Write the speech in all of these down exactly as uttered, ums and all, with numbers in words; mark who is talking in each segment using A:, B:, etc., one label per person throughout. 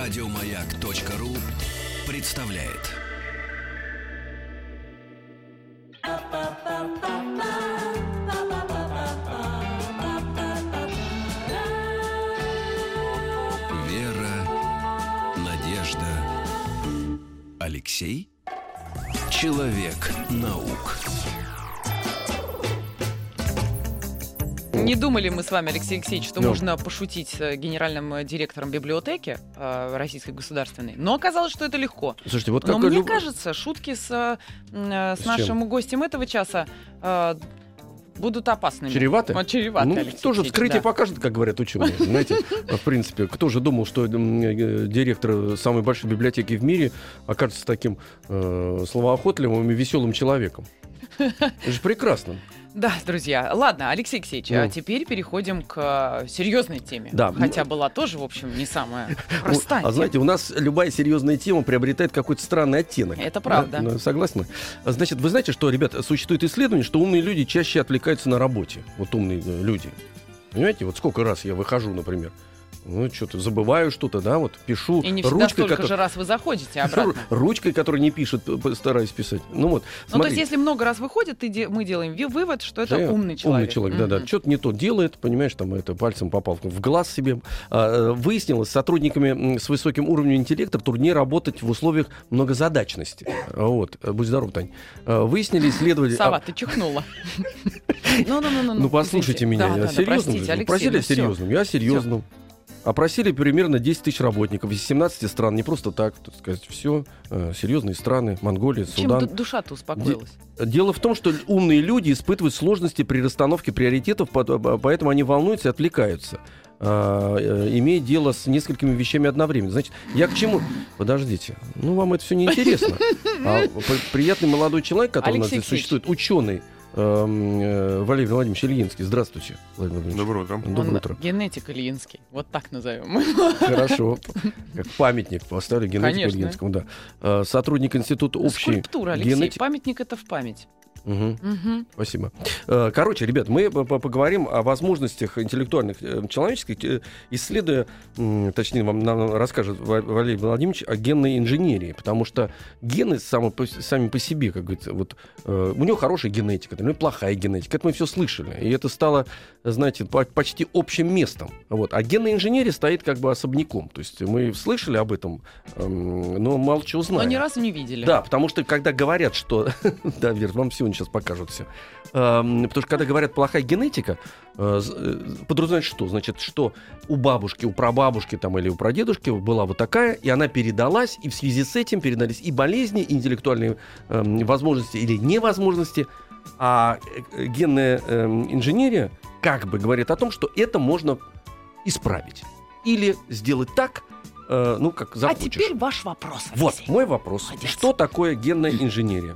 A: Радиомаяк.ру представляет. Вера, Надежда, Алексей. Человек-наук.
B: Не думали мы с вами, Алексей Алексеевич, что
C: Ну.
B: можно пошутить с генеральным директором библиотеки э, Российской государственной, но оказалось, что это легко.
C: Слушайте, вот
B: Но
C: как
B: мне
C: люб-
B: кажется, шутки с, э, с
C: С
B: нашим
C: чем?
B: гостем этого часа э, будут опасными.
C: Чреваты?
B: Вот, чреваты,
C: Ну,
B: Алексей
C: тоже
B: Алексеевич,
C: вскрытие
B: да.
C: покажет, как говорят ученые. Знаете, в принципе, кто же думал, что м, э, директор самой большой библиотеки в мире окажется таким э, словоохотливым и веселым человеком? Это же прекрасно.
B: Да, друзья. Ладно, Алексей Алексеевич,
C: Ну.
B: а теперь переходим к э, серьезной теме.
C: Да.
B: Хотя была тоже, в общем, не самая простая.
C: Ну, а знаете, у нас любая серьезная тема приобретает какой-то странный оттенок.
B: Это правда.
C: Да? Ну, согласны? А, Значит, вы знаете, что, ребят, существует исследование, что умные люди чаще отвлекаются на работе. Вот умные э, люди. Понимаете, вот сколько раз я выхожу, например, ну, что-то забываю что-то, да, вот пишу
B: И не всегда
C: ручкой,
B: столько
C: котор-
B: же раз вы заходите обратно.
C: ручкой, которая не пишет, п- п- стараюсь писать. Ну вот,
B: Ну, то есть,
C: смотрите.
B: если много раз выходит, ты де- мы делаем ви- вывод, что это
C: Да,
B: умный человек.
C: Умный человек, да-да.
B: Мгм.
C: Что-то не то делает, понимаешь, там это пальцем попал в глаз себе. А, э, выяснилось, с сотрудниками м, с высоким уровнем интеллекта труднее работать в условиях многозадачности. А, Вот, э, будь здоров, Тань. А, Выяснили исследователи...
B: Сова,
C: а,
B: ты чихнула. Ну-ну-ну.
C: Ну, послушайте меня, я серьезно.
B: Простите,
C: Вы
B: Алексей,
C: просили
B: ну всё.
C: серьезным, я серьезным. Опросили примерно десять тысяч работников из семнадцати стран. Не просто так, так сказать, все. Серьезные страны. Монголия,
B: Чем
C: Судан.
B: ду- душа-то успокоилась?
C: Дело в том, что умные люди испытывают сложности при расстановке приоритетов, по- поэтому они волнуются и отвлекаются, а, э, имея дело с несколькими вещами одновременно. Значит, я к чему? Подождите, ну вам это все неинтересно. А п- приятный молодой человек, который у нас
B: Алексей
C: здесь
B: Алексеевич.
C: существует, ученый, эм, э, Валерий Владимирович Ильинский. Здравствуйте, Владимир Владимирович.
D: Доброе утро.
C: Доброе
B: Он
C: утро.
B: генетик Ильинский. Вот так назовем.
C: Хорошо. Как памятник поставили генетику
B: Конечно.
C: Ильинскому. Да. А, Сотрудник Института общей
B: Скульптура, Алексей.
C: генетики.
B: Памятник — это в память.
C: Мгм.
B: Мгм.
C: Спасибо. Э, Короче, ребят, мы п- п- поговорим о возможностях интеллектуальных, э, человеческих, э, исследуя, м, точнее, вам нам расскажет Ва- Валерий Владимирович о генной инженерии, потому что гены само по- сами по себе, как говорится, вот, э, у него хорошая генетика, у него плохая генетика, это мы все слышали, и это стало, знаете, по- почти общим местом. Вот. А генная инженерия стоит как бы особняком, то есть мы слышали об этом, эм, но мало чего
B: Но
C: знаем.
B: ни разу не видели.
C: Да, потому что когда говорят, что... Да, Вер, вам сегодня сейчас покажут все. Потому что когда говорят плохая генетика, э, з- э, подразумевает что? Значит, что у бабушки, у прабабушки там, или у прадедушки была вот такая, и она передалась, и в связи с этим передались и болезни, и интеллектуальные э, возможности или невозможности. А э, генная э, инженерия как бы говорит о том, что это можно исправить. Или сделать так, э, ну, как
B: А
C: захочешь.
B: теперь ваш вопрос,
C: Вот,
B: Алексей.
C: мой вопрос.
B: Молодец.
C: Что такое генная инженерия?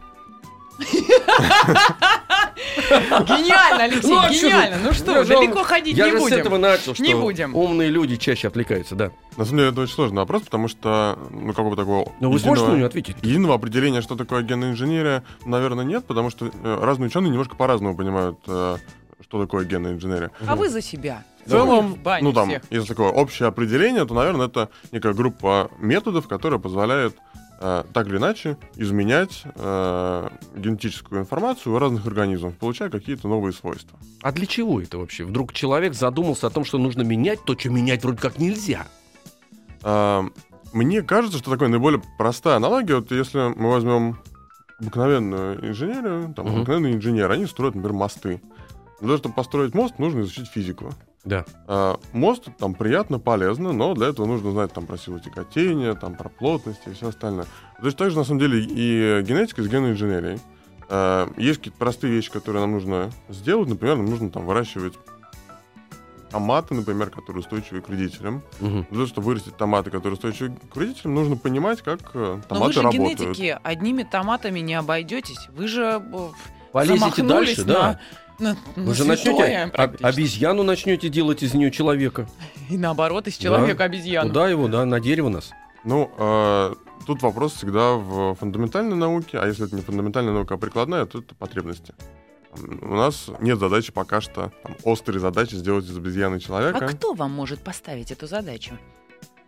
B: Гениально, Алексей,
C: Ну, а что
B: гениально.
C: же-
B: Ну что,
C: Я же
B: далеко
C: вам-
B: ходить
C: Я
B: не
C: же с
B: будем.
C: этого начал, что
B: Не будем.
C: умные люди чаще отвлекаются, да.
D: На самом деле это очень сложный вопрос, потому что, ну, какого-то такого
C: Но вы сможете на
D: единого,
C: него ответить?
D: единого определения, что такое генная инженерия, наверное, нет, потому что э, разные ученые немножко по-разному понимают, э, что такое генная инженерия.
B: А вы за себя.
D: В целом,
B: В бане
D: ну там,
B: всех.
D: если такое общее определение, то, наверное, это некая группа методов, которая позволяет э, так или иначе изменять э, генетическую информацию у разных организмов, получая какие-то новые свойства.
C: А для чего это вообще? Вдруг человек задумался о том, что нужно менять то, что менять вроде как нельзя.
D: Э, Мне кажется, что такая наиболее простая аналогия, вот если мы возьмем обыкновенную инженерию, там,
C: Мгм.
D: обыкновенные инженеры, они строят, например, мосты. Для того, чтобы построить мост, нужно изучить физику.
C: Да.
D: А, мост там приятно, полезно, но для этого нужно знать там про силу тяготения, там про плотность и все остальное. То есть также на самом деле и генетика с генной инженерией. А, есть какие-то простые вещи, которые нам нужно сделать. Например, нам нужно там выращивать томаты, например, которые устойчивы к вредителям.
C: Мгм.
D: Для того, чтобы вырастить томаты, которые устойчивы к вредителям, нужно понимать, как э,
B: Но вы
D: томаты
B: же
D: работают.
B: генетики одними томатами не обойдетесь. Вы же э,
C: Полезете
B: замахнулись
C: дальше, да.
B: на, на,
C: Вы
B: на
C: же
B: святое
C: начнете об-
B: практически.
C: обезьяну начнете делать из нее человека.
B: И наоборот, из человека обезьяну.
C: Куда его, да, на дерево нас.
D: Ну, э, тут вопрос всегда в фундаментальной науке, а если это не фундаментальная наука, а прикладная, то это потребности. Там, у нас нет задачи пока что, там, острой задачи сделать из обезьяны
B: А
D: человека.
B: кто вам может поставить эту задачу?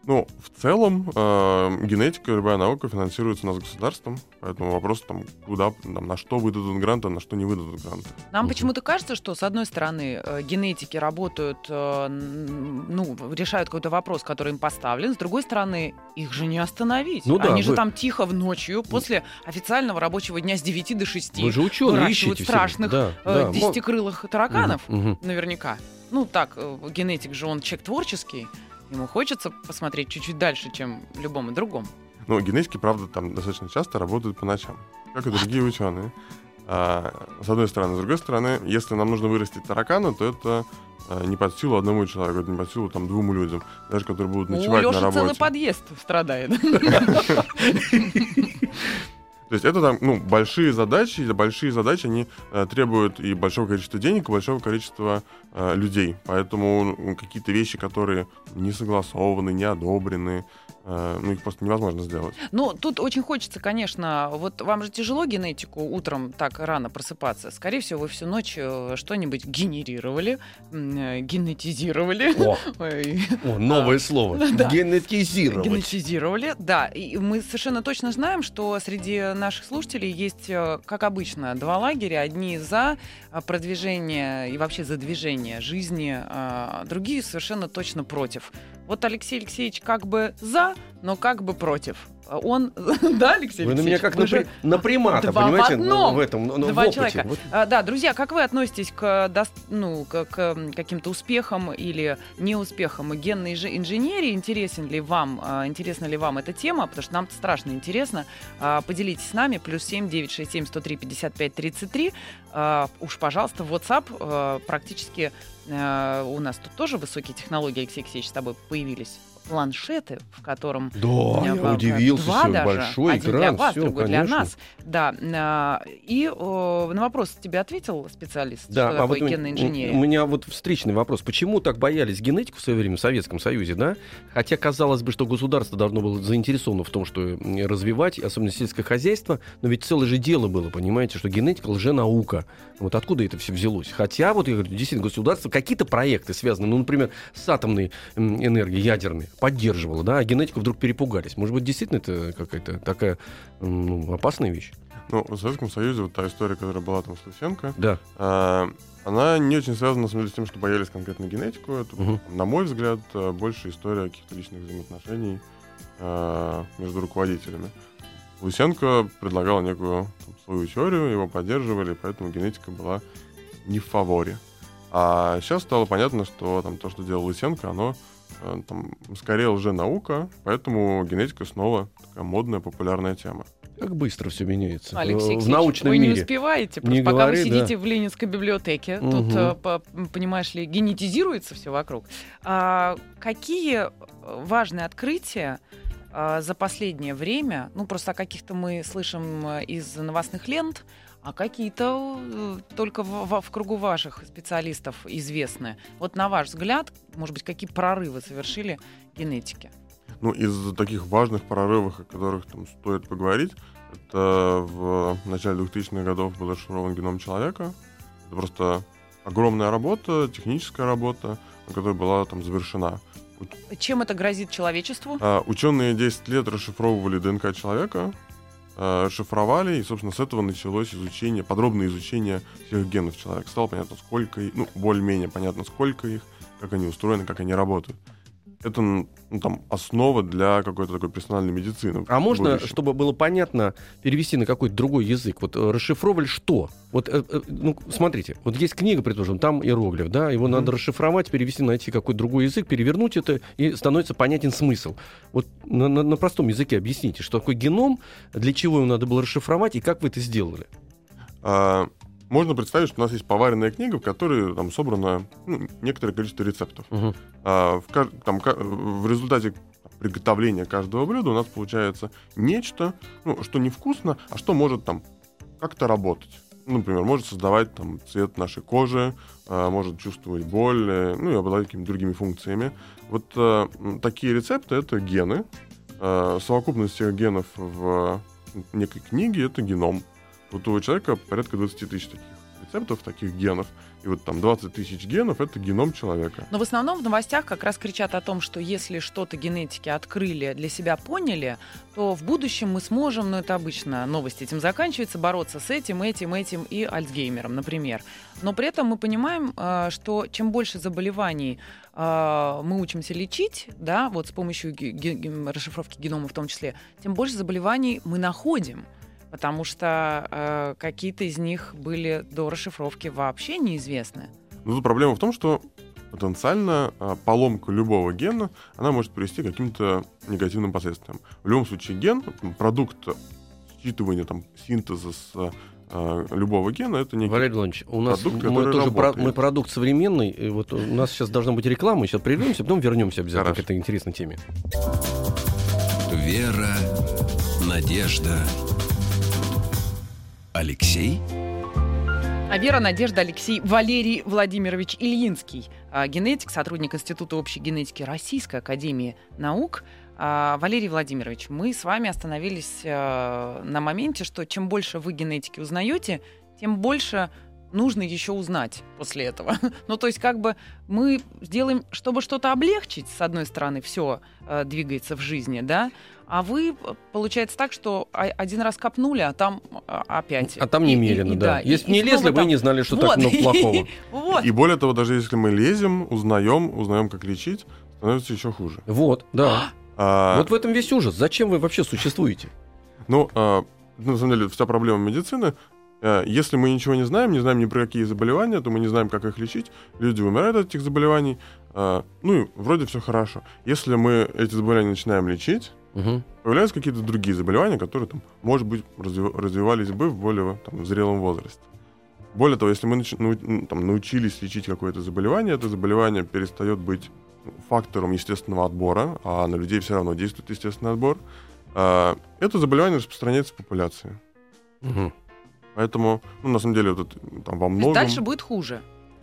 D: Ну, в целом, э, генетика, любая наука финансируется у нас государством, поэтому вопрос, там, куда, там, на что выдадут гранты, а на что не выдадут гранты.
B: Нам
C: Мгм.
B: почему-то кажется, что, с одной стороны, э, генетики работают, э, н- ну, решают какой-то вопрос, который им поставлен, с другой стороны, их же не остановить.
C: Ну да,
B: Они же
C: вы-
B: там тихо в ночью, после официального рабочего дня с девяти до шести,
C: Вы же ученые
B: выращивают
C: ищете
B: страшных
C: всегда.
B: э,
C: Да, мо-
B: десятикрылых тараканов,
C: Мгм, мгм.
B: наверняка. Ну, так, э, генетик же, он человек творческий, ему хочется посмотреть чуть-чуть дальше, чем любому другому.
D: Ну, генетики, правда, там достаточно часто работают по ночам, как и другие ученые. А, с одной стороны. С другой стороны, если нам нужно вырастить таракана, то это а, не под силу одному человеку, это не под силу там, двум людям, даже которые будут
B: У
D: ночевать на
B: Лёши целый
D: работе.
B: подъезд страдает.
D: То есть это там, ну, большие задачи, и большие задачи, они э, требуют и большого количества денег, и большого количества э, людей. Поэтому ну, какие-то вещи, которые не согласованы, не одобрены, э, ну, их просто невозможно сделать.
B: Ну, тут очень хочется, конечно, вот вам же тяжело генетику утром так рано просыпаться. Скорее всего, вы всю ночь э, что-нибудь генерировали, м, э, генетизировали.
C: О,
B: Ой,
C: о, новое слово.
B: Да.
C: Генетизировать.
B: Генетизировали, да. И мы совершенно точно знаем, что среди наших слушателей есть, э, как обычно, два лагеря. Одни за э, продвижение и вообще за движение жизни, а другие совершенно точно против. Вот Алексей Алексеевич как бы за, но как бы против. Он, да, Алексей
C: Вы на
B: Алексеевич?
C: меня как
B: Вы
C: на,
B: же-
C: при- на примата,
B: два в
C: понимаете?
B: одном.
C: В этом, ну, в
B: Два
C: опыте.
B: человека.
C: Вот.
B: А, да, друзья, как вы относитесь к, дос- ну, к, к, м, каким-то успехам или неуспехам генной же инженерии? Интересен ли вам, а, интересна ли вам эта тема? Потому что нам страшно интересно. А, поделитесь с нами. Плюс семь девять шесть семь сто три пятьдесят пять тридцать три. А, уж, пожалуйста, в WhatsApp а, практически а, у нас тут тоже высокие технологии, Алексей Алексеевич, с тобой появились. Планшеты, в котором
C: Да,
B: у меня
C: я
B: два-
C: удивился,
B: два
C: всё,
B: даже.
C: большой
B: Один
C: экран,
B: для вас,
C: всё,
B: другой для
C: конечно.
B: нас. Да. а, И э, на вопрос тебе ответил специалист,
C: Да,
B: что
C: а вот
B: такое
C: у-
B: генная
C: у,
B: инженерия?
C: у меня вот встречный вопрос. Почему так боялись генетику в свое время в Советском Союзе, да? Хотя казалось бы, что государство должно было заинтересовано в том, что м, развивать, особенно сельское хозяйство, но ведь целое же дело было, понимаете, что генетика — лженаука. Вот откуда это все взялось? Хотя, вот я говорю, действительно, государство какие-то проекты связаны, ну, например, с атомной м, энергией, ядерной, поддерживало, да, а генетику вдруг перепугались. Может быть, действительно это какая-то такая м, ну, опасная вещь?
D: Ну, в Советском Союзе вот та история, которая была там с Лысенко,
C: Да.
D: а, она не очень связана, на самом деле, с тем, что боялись конкретно генетику. Это,
C: Мгм.
D: на мой взгляд, а, больше история каких-то личных взаимоотношений а, между руководителями. Лысенко предлагал некую там, свою теорию, его поддерживали, поэтому генетика была не в фаворе. А сейчас стало понятно, что там, то, что делал Лысенко, оно э, там, скорее лженаука, поэтому генетика снова такая модная, популярная тема.
C: Как быстро все меняется.
B: Алексей
C: в
B: Алексеевич,
C: научном
B: вы
C: мире.
B: не успеваете, просто
C: Не
B: пока
C: говори,
B: вы сидите
C: да.
B: в Ленинской библиотеке,
C: Мгм.
B: тут, э, по- понимаешь ли, генетизируется все вокруг. А, какие важные открытия а, за последнее время, ну просто о каких-то мы слышим э, из новостных лент, а какие-то э, только в, в- в кругу ваших специалистов известны. Вот на ваш взгляд, может быть, какие прорывы совершили генетики?
D: Ну, из таких важных прорывов, о которых там стоит поговорить, это в начале двухтысячных годов был расшифрован геном человека. Это просто огромная работа, техническая работа, которая была там завершена.
B: Чем это грозит человечеству?
D: А, ученые десять лет расшифровывали ДНК человека, а, расшифровали, и, собственно, с этого началось изучение, подробное изучение всех генов человека. Стало понятно, сколько, и- ну, более-менее понятно, сколько их, как они устроены, как они работают. Это ну, там, основа для какой-то такой персональной медицины.
C: А
D: в
C: можно,
D: будущем.
C: чтобы было понятно, перевести на какой-то другой язык? Вот э, расшифровали что? Вот, э, э, ну, смотрите, вот есть книга, предположим, там иероглиф, да, его
D: Мгм.
C: надо расшифровать, перевести, найти какой-то другой язык, перевернуть это, и становится понятен смысл. Вот на, на- на простом языке объясните, что такое геном, для чего его надо было расшифровать, и как вы это сделали?
D: А, можно представить, что у нас есть поваренная книга, в которой там собрано ну, некоторое количество рецептов.
C: Мгм.
D: А, в, каж- там, ка- в результате приготовления каждого блюда у нас получается нечто, ну, что невкусно, а что может там как-то работать. Ну, например, может создавать там цвет нашей кожи, а, может чувствовать боль, э, ну и обладать какими-то другими функциями. Вот а, м, такие рецепты — это гены. А, совокупность всех генов в некой книге — это геном. Вот у человека порядка двадцать тысяч таких рецептов, таких генов. И вот там двадцать тысяч генов — это геном человека.
B: Но в основном в новостях как раз кричат о том, что если что-то генетики открыли, для себя поняли, то в будущем мы сможем, ну это обычно новость этим заканчивается, бороться с этим, этим, этим и Альцгеймером, например. Но при этом мы понимаем, что чем больше заболеваний мы учимся лечить, да, вот с помощью ге- ге- расшифровки генома в том числе, тем больше заболеваний мы находим. Потому что э, какие-то из них были до расшифровки вообще неизвестны.
D: Но тут проблема в том, что потенциально а, поломка любого гена, она может привести к каким-то негативным последствиям. В любом случае ген, продукт считывания, там, синтеза с а, любого гена, это не
C: Валерий Владимирович, у нас
D: продукт,
C: мы тоже про,
D: работает.
C: мы продукт современный. И вот у нас сейчас должна быть реклама, мы сейчас прервемся, потом вернемся обязательно
D: Хорошо.
C: к этой интересной теме.
A: Вера, надежда, Алексей.
B: А Вера, Надежда, Алексей, Валерий Владимирович Ильинский, генетик, сотрудник Института общей генетики Российской академии наук. Валерий Владимирович, мы с вами остановились на моменте, что чем больше вы генетики узнаете, тем больше нужно еще узнать после этого. Ну, то есть, как бы мы сделаем, чтобы что-то облегчить, с одной стороны, все э, двигается в жизни, да, а вы, получается так, что один раз копнули, а там а, опять.
C: А там немерено,
B: И- и- и
C: да.
B: да. И-
C: Если
B: и
C: не
B: снова
C: лезли, вы
B: там-
C: не знали, что
B: Вот.
C: так много плохого.
B: Вот.
D: И более того, даже если мы лезем, узнаем, узнаем, как лечить, становится еще хуже.
C: Вот, да.
D: А,
C: Вот в этом весь ужас. Зачем вы вообще существуете?
D: Ну, а, на самом деле, вся проблема медицины. а, Если мы ничего не знаем, не знаем ни про какие заболевания, то мы не знаем, как их лечить. Люди умирают от этих заболеваний. а, Ну и вроде все хорошо. Если мы эти заболевания начинаем лечить,
C: Мгм.
D: появляются какие-то другие заболевания, которые, там, может быть, разви- развивались бы в более там, зрелом возрасте. Более того, если мы нач- ну, там, научились лечить какое-то заболевание, это заболевание перестает быть фактором естественного отбора, а на людей все равно действует естественный отбор. а, Это заболевание распространяется в популяции.
C: Мгм.
D: Поэтому, ну, на самом деле, вот это, там, во
B: То есть
D: многом...
B: дальше будет хуже.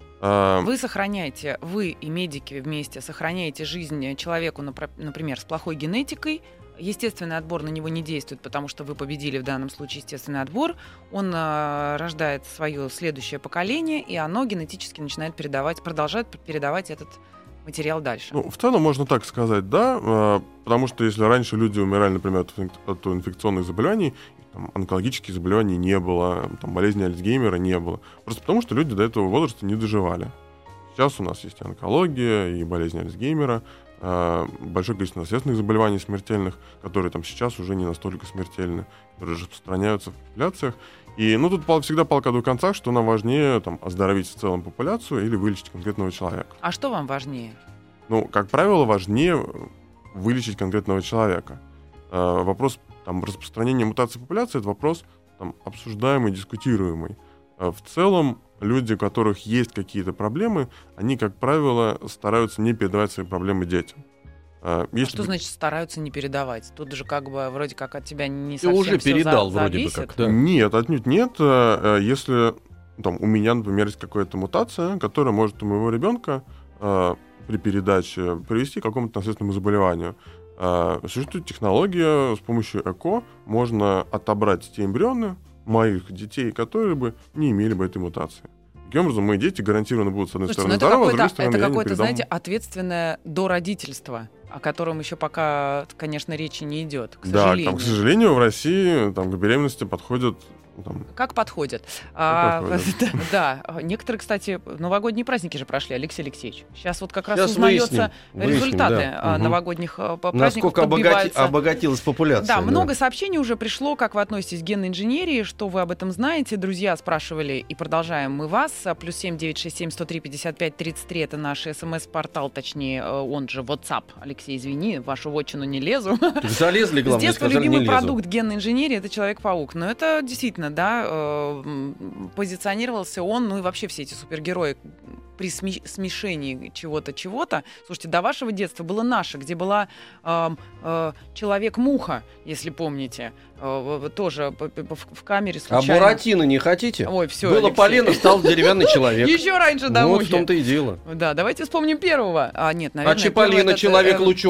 D: а,
B: Вы сохраняете, вы и медики вместе сохраняете жизнь человеку, напр- например, с плохой генетикой. Естественный отбор на него не действует, потому что вы победили в данном случае естественный отбор. Он э, рождает свое следующее поколение, и оно генетически начинает передавать, продолжает передавать этот материал дальше.
D: Ну, в целом можно так сказать, да, а, потому что если раньше люди умирали, например, от, инфек- от инфекционных заболеваний, там, онкологических заболеваний не было, там, болезни Альцгеймера не было, просто потому что люди до этого возраста не доживали. Сейчас у нас есть и онкология, и болезнь Альцгеймера, а, большое количество наследственных заболеваний смертельных, которые там сейчас уже не настолько смертельны, которые распространяются в популяциях. И, ну, тут пал- всегда палка о двух концах, что нам важнее там, оздоровить в целом популяцию или вылечить конкретного человека.
B: А что вам важнее?
D: Ну, как правило, важнее вылечить конкретного человека. Э, вопрос там, распространения мутаций популяции — это вопрос там, обсуждаемый, дискутируемый. Э, в целом, люди, у которых есть какие-то проблемы, они, как правило, стараются не передавать свои проблемы детям. Э,
B: А
D: если
B: что значит стараются не передавать? Тут же как бы вроде как от тебя не
C: Ты
B: совсем
C: уже
B: всё
C: передал
B: за-
C: вроде бы
B: зависит.
C: как. Да.
D: Нет, отнюдь нет. Э, э, Если там, у меня, например, есть какая-то мутация, которая может у моего ребенка э, при передаче привести к какому-то наследственному заболеванию. Э, Существует технология, с помощью ЭКО можно отобрать те эмбрионы моих детей, которые бы не имели бы этой мутации. Таким образом, мои дети гарантированно будут, с одной
B: Слушайте, ну
D: стороны,
B: это
D: здоровы, а с
B: какое-то,
D: другой стороны,
B: это
D: я не
B: какое-то,
D: передам.
B: знаете, ответственное дородительство, о котором еще пока, конечно, речи не идет, к
D: Да,
B: сожалению.
D: там, к сожалению, в России там, к беременности подходят там,
B: Как подходят? А,
D: подходят.
B: да, да. Некоторые, кстати, новогодние праздники же прошли, Алексей Алексеевич. Сейчас вот как раз
C: Сейчас
B: узнается
C: выясним,
B: результаты
C: выясним, да.
B: а,
C: Мгм.
B: новогодних а, праздников.
C: Насколько обогати-
B: подбиваются.
C: обогатилась популяция.
B: Да, много сообщений уже пришло, как вы относитесь к генной инженерии, что вы об этом знаете. Друзья спрашивали, и продолжаем мы вас. Плюс семь девять шесть семь сто три пятьдесят пять тридцать три это наш смс-портал, точнее, э, он же WhatsApp. Алексей, извини, в вашу вотчину не лезу.
C: Так залезли,
B: С
C: главное,
B: детства
C: сказали, не
B: любимый
C: лезу.
B: продукт генной инженерии — это Человек-паук. Но это действительно, да, э, м, позиционировался он, ну и вообще все эти супергерои при сми- смешении чего-то, чего-то. Слушайте, до вашего детства было наше, где была э, э, Человек-муха, если помните, э, тоже п- п- в, в камере
C: А
B: случайно.
C: Буратино не хотите?
B: Ой, все,
C: Было полено, стал деревянный человек.
B: Еще раньше до
C: Вот
B: мухи.
C: в том-то и дело.
B: Да, давайте вспомним первого. А, нет,
C: А
B: наверное, первый
C: Чиполлино
B: этот, э,
C: человек-лучок.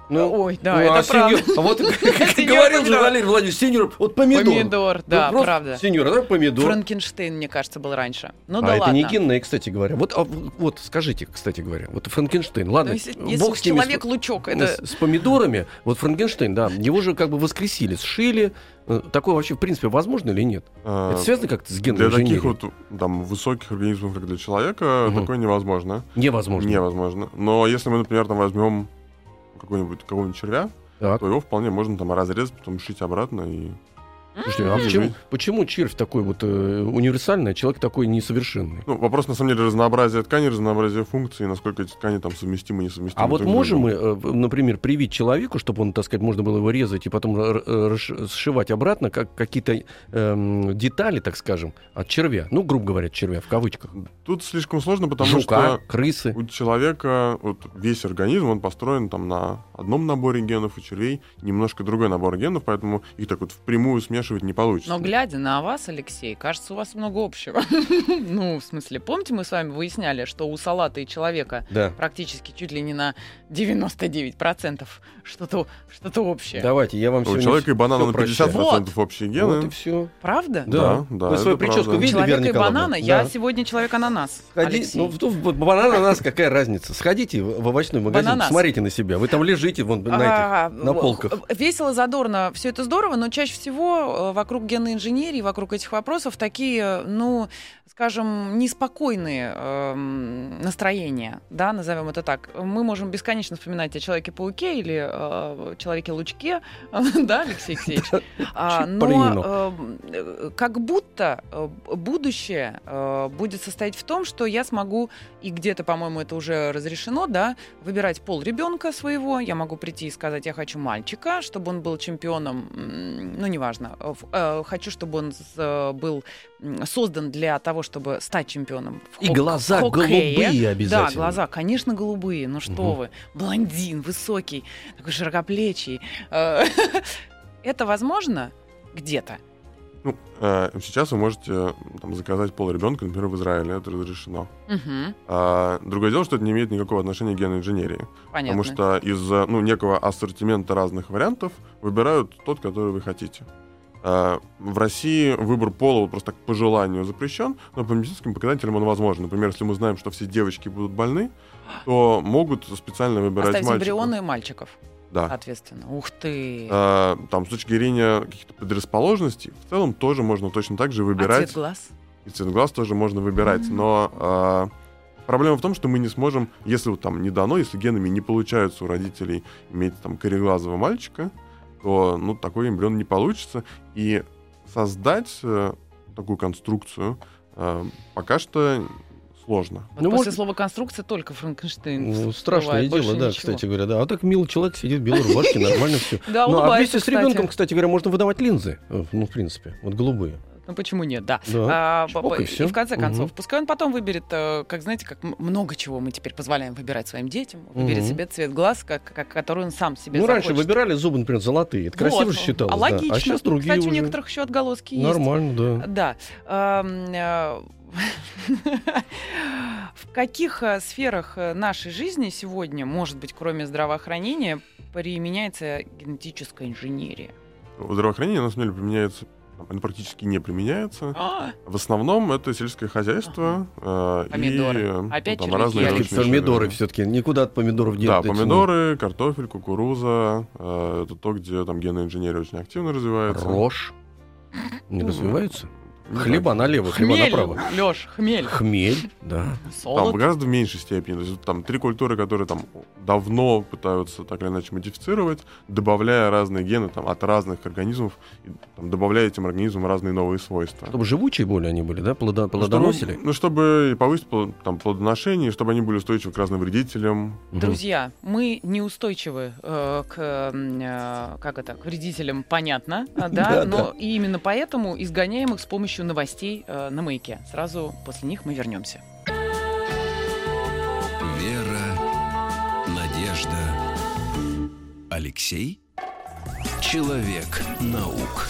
C: Ну,
B: Ой, да,
C: ну,
B: это
C: а
B: правда.
C: сеньор- а вот как
B: Сеньор
C: говорил же
B: помидор.
C: Валерий Владимирович, сеньор, вот помидор.
B: Помидор, да,
C: Ну, просто
B: правда.
C: Сеньор, а да, помидор.
B: Франкенштейн, мне кажется, был раньше. Ну
C: а
B: да
C: это
B: ладно.
C: не генное, кстати говоря. Вот, а, вот скажите, кстати говоря, вот Франкенштейн, ладно,
B: Ну, если,
C: бог
B: если
C: с ними, с-
B: человек-лучок, это...
C: с, с помидорами, вот Франкенштейн, да, его же как бы воскресили, сшили. Э, Такое вообще, в принципе, возможно или нет?
D: А,
C: Это связано как-то с генной
D: Для
C: инженерией?
D: таких вот там высоких организмов, как для человека,
C: Мгм.
D: такое невозможно.
C: Невозможно.
D: Невозможно. Но если мы, например, там возьмем какого-нибудь какого-нибудь червя,
C: Так.
D: то его вполне можно там разрезать, потом шить обратно и...
C: Слушайте, а
D: М.
C: почему, почему червь такой вот э, универсальный, а человек такой несовершенный?
D: Ну, вопрос, на самом деле, разнообразия тканей, разнообразия функций, насколько эти ткани там совместимы, несовместимы.
C: А вот
D: друг с
C: можем
D: другом.
C: мы, э, например, привить человеку, чтобы он, так сказать, можно было его резать и потом р- р- расш- сшивать обратно, как какие-то эм, детали, так скажем, от червя? Ну, грубо говоря, червя в кавычках.
D: Тут слишком сложно, потому
C: Жука,
D: что
C: крысы.
D: у человека вот весь организм, он построен там на одном наборе генов, у червей немножко другой набор генов, поэтому их так вот впрямую смешивать не получится.
B: Но глядя на вас, Алексей, кажется, у вас много общего. Ну, в смысле, помните, мы с вами выясняли, что у салата и человека
C: Да.
B: практически чуть ли не на девяносто девять процентов что-то что-то общее.
C: Давайте, я вам
D: У
C: сегодня
D: человека и банана
C: всё
D: на пятьдесят
C: прощаю.
D: процентов общие гены.
C: Вот и все.
B: Правда?
C: Да,
D: Да, да,
C: Вы свою
D: это
C: прическу
D: правда.
C: видели,
B: Человека
C: Вера
B: и
C: Николаевна?
B: банана. Я
C: Да.
B: сегодня человек-ананас,
C: Сходи-
B: Алексей.
C: ну, тут вот банан, ананас, какая разница? Сходите в в овощной магазин,
B: Бананас.
C: посмотрите на себя. Вы там лежите вон на,
B: А,
C: этих, на полках.
B: в- Весело, задорно, все это здорово, но чаще всего э, вокруг генной инженерии, вокруг этих вопросов такие, ну, скажем, неспокойные эм, настроения, да, назовем это так. Мы можем бесконечно вспоминать о Человеке-пауке или э, Человеке-лучке, да, Алексей Алексеевич? А,
C: Чиполлино.
B: Но э, как будто э, будущее э, будет состоять в том, что я смогу, и где-то, по-моему, это уже разрешено, да, выбирать пол ребенка своего. Я могу прийти и сказать, я хочу мальчика, чтобы он был чемпионом, м, ну, неважно. э, в- э, Хочу, чтобы он с- э, был м, создан для того, чтобы стать чемпионом в
C: И
B: хок-
C: глаза
B: хоккее.
C: голубые обязательно.
B: Да, глаза, конечно, голубые. Ну что
C: Мгм.
B: вы, блондин, высокий, такой широкоплечий. Э, Это возможно где-то?
D: Ну, э, сейчас вы можете э, там, заказать пол ребенка, например, в Израиле, это разрешено.
B: Мгм,
D: А, другое дело, что это не имеет никакого отношения к генной инженерии.
B: понятно.
D: Потому что из э, ну, некого ассортимента разных вариантов выбирают тот, который вы хотите. А, в России выбор пола вот просто так по желанию запрещен, но по медицинским показателям он возможен. Например, если мы знаем, что все девочки будут больны, то могут специально выбирать
B: Оставить
D: мальчиков.
B: эмбрионы мальчиков,
D: Да.
B: соответственно. Ух ты.
D: А, там, с точки зрения каких-то предрасположенностей, в целом тоже можно точно так же
B: А
D: выбирать.
B: цвет глаз?
D: И цвет глаз тоже можно выбирать.
B: Мгм.
D: Но а, проблема в том, что мы не сможем, если вот там не дано, если генами не получается у родителей иметь там кореглазого мальчика, то ну, такой эмбрион не получится. И создать э, такую конструкцию э, пока что сложно.
B: Вот
C: Ну,
B: после
C: может-
B: слова конструкция только Франкенштейн.
C: Ну,
B: всплывает,
C: страшное
B: больше
C: дело, да,
B: ничего.
C: кстати говоря, да. А так милый человек сидит в белой рубашке, нормально все.
B: Да,
C: Ну, а
B: улыбается,
C: вместе с
B: кстати.
C: ребенком, кстати говоря, можно выдавать линзы. Э, Ну, в принципе, вот голубые.
B: Ну почему нет, да.
C: Да.
B: А,
C: Чпок,
B: по-
C: и
B: и,
C: всё.
B: в конце концов,
C: Мгм.
B: пускай он потом выберет, э, как знаете, как м- много чего мы теперь позволяем выбирать своим детям. Выберет
C: Мгм.
B: себе цвет глаз, как, как- который он сам себе
C: Ну, раньше
B: захочет.
C: выбирали зубы, например, золотые. Это красиво
B: Вот.
C: же считалось.
B: А
C: да.
B: логично.
C: А сейчас другие
B: Кстати, у
C: уже.
B: некоторых еще отголоски есть.
C: Нормально, да.
B: Да. Ам, э, В каких э, сферах э, нашей жизни сегодня, может быть, кроме здравоохранения, применяется генетическая инженерия?
D: В здравоохранении, на самом деле, применяется, оно практически не применяется.
B: А,
D: В основном это сельское хозяйство. э,
B: Помидоры.
D: И, э,
B: Опять
D: там,
B: червяки,
D: разные
B: Алексей.
D: ручные
C: Помидоры
D: шевели.
C: все-таки. Никуда от помидоров
D: Да,
C: делать эти-
D: помидоры, картофель, кукуруза. э, Это то, где там генная инженерия очень активно развивается.
C: Рожь. Не развиваются?
D: Не
C: Хлеба
D: так.
C: налево, хлеба
B: хмель,
C: направо.
B: Лёш, хмель.
C: Хмель, да.
D: Там
B: Солод.
D: в гораздо меньшей степени. То есть, там три культуры, которые там давно пытаются так или иначе модифицировать, добавляя разные гены там, от разных организмов, и, там, добавляя этим организмам разные новые свойства.
C: Чтобы живучие более они были, да? Плодо-
D: Ну,
C: Плодоносили?
D: Чтобы, ну, чтобы и повысить плод- там, плодоношение, и чтобы они были устойчивы к разным вредителям.
C: Мгм.
B: Друзья, мы неустойчивы э, к, м, э, как это, к вредителям, понятно, а, да,
C: Да,
B: но
C: да.
B: и именно поэтому изгоняем их с помощью новостей э, на Маяке. Сразу после них мы вернемся.
A: Вера, надежда, Алексей. Человек наук.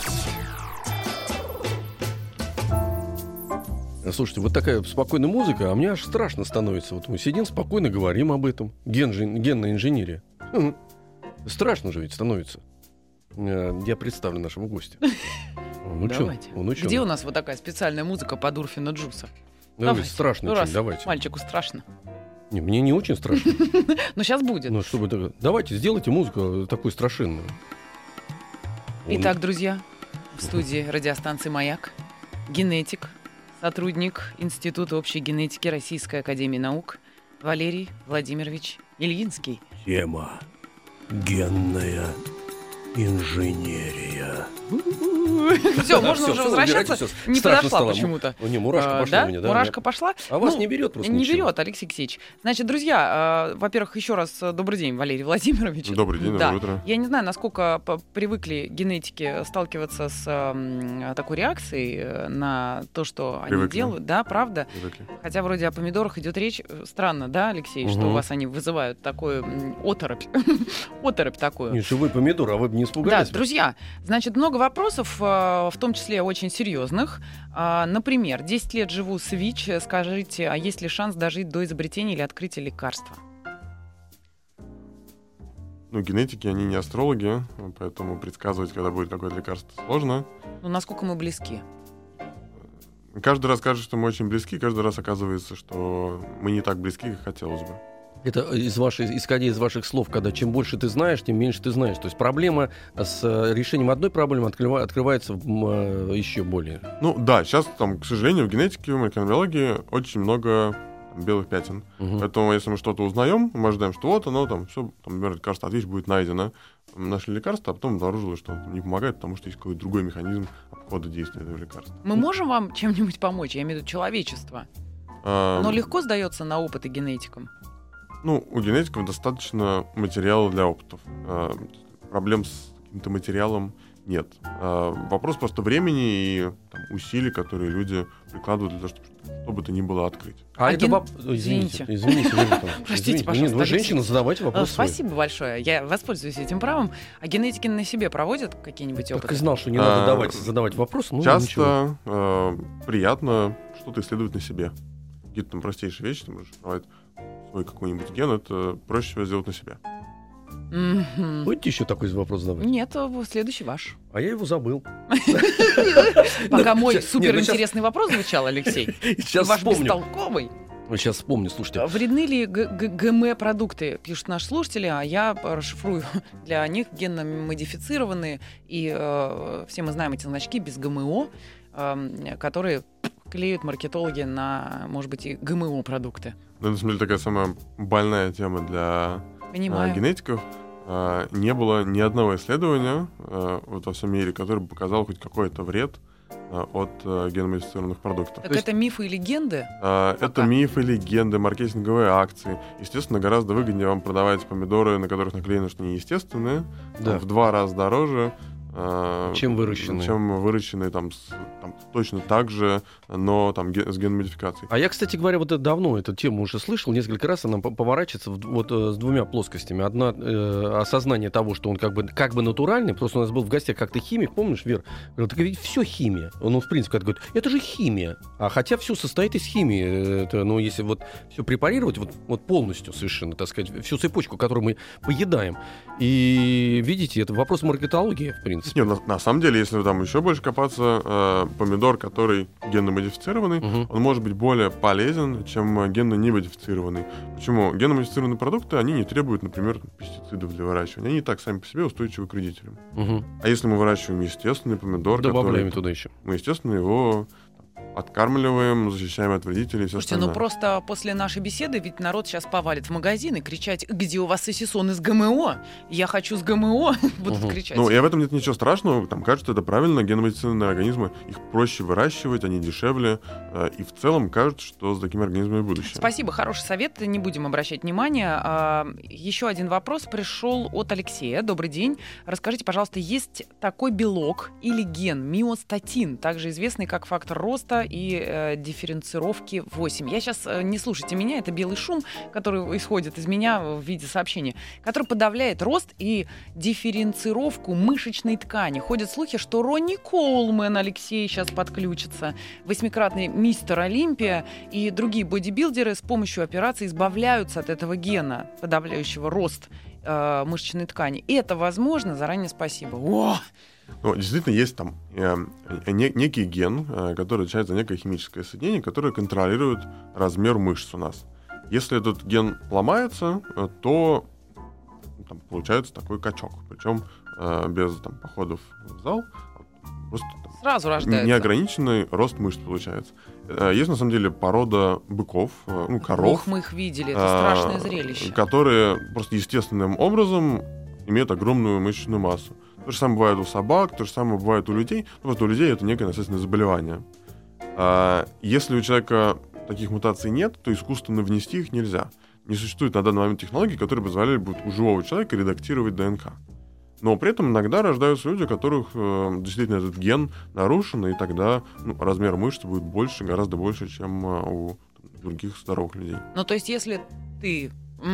C: Слушайте, вот такая спокойная музыка, а мне аж страшно становится. Вот мы сидим, спокойно говорим об этом. Ген, жи- генная инженерия. Хм. Страшно же ведь становится. Э, Я представлю нашему гостю. Он ученый.
B: Давайте.
C: Он ученый.
B: Где у нас вот такая специальная музыка под Урфина Джуса?
C: Ну,
B: Давайте.
C: страшно,
B: Ну,
C: очень,
B: раз
C: давайте.
B: мальчику страшно.
C: Не, мне не очень страшно.
B: Но сейчас будет.
C: Ну, чтобы так- давайте, сделайте музыку такую страшенную.
B: Итак, друзья, в студии радиостанции «Маяк» генетик, сотрудник Института общей генетики Российской академии наук Валерий Владимирович Ильинский.
C: Тема генная инженерия.
B: Все, можно уже возвращаться. Не подошла почему-то.
C: Не, мурашка
B: А,
C: пошла
B: да?
C: у меня, да.
B: Мурашка пошла?
C: А вас
B: Ну,
C: не берет просто
B: Не
C: ничего.
B: берет, Алексей Алексеевич. Значит, друзья, э, во-первых, еще раз э, добрый день, Валерий Владимирович.
D: Добрый день,
B: Да.
D: доброе утро.
B: Я не знаю, насколько п- привыкли генетики сталкиваться с э, такой реакцией э, на то, что они
D: Привыкли.
B: делают. Да, правда?
D: Привыкли.
B: Хотя вроде о помидорах идет речь. Странно, да, Алексей, что
C: Мгм.
B: у вас они вызывают такую м, оторопь. Оторопь такую.
C: Не, живой помидор, а вы бы не
B: Да,
C: испугались?
B: друзья, значит, много вопросов, э, в том числе очень серьезных. А, Например, десять лет живу с ВИЧ. Скажите, а есть ли шанс дожить до изобретения или открытия лекарства?
D: Ну, генетики, они не астрологи, поэтому предсказывать, когда будет какое-то лекарство, сложно.
B: Ну, насколько мы близки?
D: Каждый раз кажется, что мы очень близки, каждый раз оказывается, что мы не так близки, как хотелось бы.
C: Это из вашей, исходя из ваших слов, когда чем больше ты знаешь, тем меньше ты знаешь. То есть проблема с э, решением одной проблемы открыва- открывается м, э, еще более.
D: Ну да, сейчас там, к сожалению, в генетике, в молекулярной очень много там, белых пятен.
C: Мгм.
D: Поэтому, если мы что-то узнаем, мы ожидаем, что вот оно там, все, там, например, лекарство от ВИЧ будет найдено. Мы нашли лекарство, а потом обнаружилось, что оно не помогает, потому что есть какой-то другой механизм обхода действия этого лекарства.
B: Мы можем вам чем-нибудь помочь? Я имею в виду человечество.
D: А,
B: Оно легко сдается на опыты генетикам?
D: Ну, у генетиков достаточно материала для опытов. А, проблем с каким-то материалом нет. А, вопрос просто времени и там, усилий, которые люди прикладывают для того, чтобы что бы то ни было открыть.
C: А,
B: А
C: это
B: ген-
C: воп- Извините,
B: Извините.
C: извините. Лена, там,
B: Простите,
C: извините.
B: пожалуйста,
C: Нет, вы
B: Алексей.
C: женщина, задавайте
B: Э,
C: вопрос свой.
B: Спасибо большое. Я воспользуюсь этим правом. А генетики на себе проводят какие-нибудь
C: Так и
B: опыты?
C: знал, что не
D: А,
C: надо давать, задавать вопросы. Ну, ничего.
D: Часто э, приятно что-то исследовать на себе. Какие-то там простейшие вещи, ты можешь давать свой какой-нибудь ген, это проще всего сделать на себе.
B: Мгм.
C: Будете еще такой вопрос задавать?
B: Нет, э, следующий ваш.
C: А я его забыл.
B: Пока мой
C: щас- нет, ну
B: суперинтересный вопрос звучал, Алексей,
C: Сейчас
B: ваш
C: вспомню.
B: бестолковый.
C: Сейчас вспомню, слушайте.
B: Вредны ли г- г- ГМ-продукты, пишут наши слушатели, а я расшифрую. Для них генно-модифицированные, и э, все мы знаем эти значки без ГМО, э, которые клеют маркетологи на, может быть, и ГМО-продукты.
D: Ну, на самом деле, такая самая больная тема для а,
B: Понимаю.
D: генетиков. А, не было ни одного исследования а, вот во всем мире, которое бы показало хоть какой-то вред а, от а, геномодифицированных продуктов.
B: Так
C: То есть-
B: это мифы и легенды?
D: А,
B: Пока.
D: это мифы, легенды, маркетинговые акции. Естественно, гораздо выгоднее вам продавать помидоры, на которых наклеено, что они естественные,
C: Да.
D: там, в два раза дороже, а,
C: Чем выращенные.
D: чем выращенные там, с- там, точно так же, но там ге- с геномодификацией.
C: А я, кстати говоря, вот это давно эту тему уже слышал, несколько раз она по- поворачивается в- вот э, с двумя плоскостями. Одна э, осознание того, что он как бы, как бы натуральный, просто у нас был в гостях как-то химик, помнишь, Вер? Говорил, так ведь все химия. Он, в принципе, как говорит, это же химия. А хотя все состоит из химии. Э, Это, ну, если вот все препарировать, вот, вот полностью совершенно, так сказать, всю цепочку, которую мы поедаем. И видите, это вопрос маркетологии, в принципе.
D: Не, на, на самом деле, если там еще больше копаться, э, помидор, который генно-модифицированный,
C: Мгм.
D: он может быть более полезен, чем э, генно-немодифицированный. Почему? Генно-модифицированные продукты, они не требуют, например, пестицидов для выращивания. Они и так сами по себе устойчивы к вредителям.
C: Мгм.
D: А если мы выращиваем естественный помидор,
C: Добавляем
D: который,
C: туда еще.
D: мы, естественно, его откармливаем, защищаем от вредителей и все
B: Слушайте, ну
D: остальное.
B: просто после нашей беседы ведь народ сейчас повалит в магазин и кричать, где у вас сосисон из ГМО? Я хочу с ГМО, будут
C: Мгм.
B: кричать.
D: Ну, и в этом нет ничего страшного. Там кажется, это правильно. Генно-модифицированные организмы, их проще выращивать, они дешевле. э, И в целом кажется, что с такими организмами будущее.
B: Спасибо, хороший совет, не будем обращать внимания. А, еще один вопрос пришел от Алексея. Добрый день. Расскажите, пожалуйста, есть такой белок или ген миостатин, также известный как фактор роста и э, дифференцировки восемь. Я сейчас, э, не слушайте меня, это белый шум, который исходит из меня в виде сообщения, который подавляет рост и дифференцировку мышечной ткани. Ходят слухи, что Ронни Коулман, Алексей, сейчас подключится, восьмикратный мистер Олимпия и другие бодибилдеры с помощью операции избавляются от этого гена, подавляющего рост э, мышечной ткани. И это возможно, заранее спасибо. О!
D: Ну, действительно, есть там э, не, некий ген, э, который отвечает за некое химическое соединение, которое контролирует размер мышц у нас. Если этот ген ломается, э, то там, получается такой качок. Причем э, без там, походов в зал, просто там,
B: Сразу рождается.
D: неограниченный рост мышц получается. Э, есть на самом деле порода быков, э, ну, коров.
B: Ох, мы их видели, это страшное
D: э,
B: зрелище.
D: Которые просто естественным образом имеют огромную мышечную массу. То же самое бывает у собак, то же самое бывает у людей. Ну, просто у людей это некое наследственное заболевание. А если у человека таких мутаций нет, то искусственно внести их нельзя. Не существует на данный момент технологий, которые позволяли бы у живого человека редактировать ДНК. Но при этом иногда рождаются люди, у которых э, действительно этот ген нарушен, и тогда ну, размер мышц будет больше, гораздо больше, чем э, у других здоровых людей.
B: Ну, то есть, если ты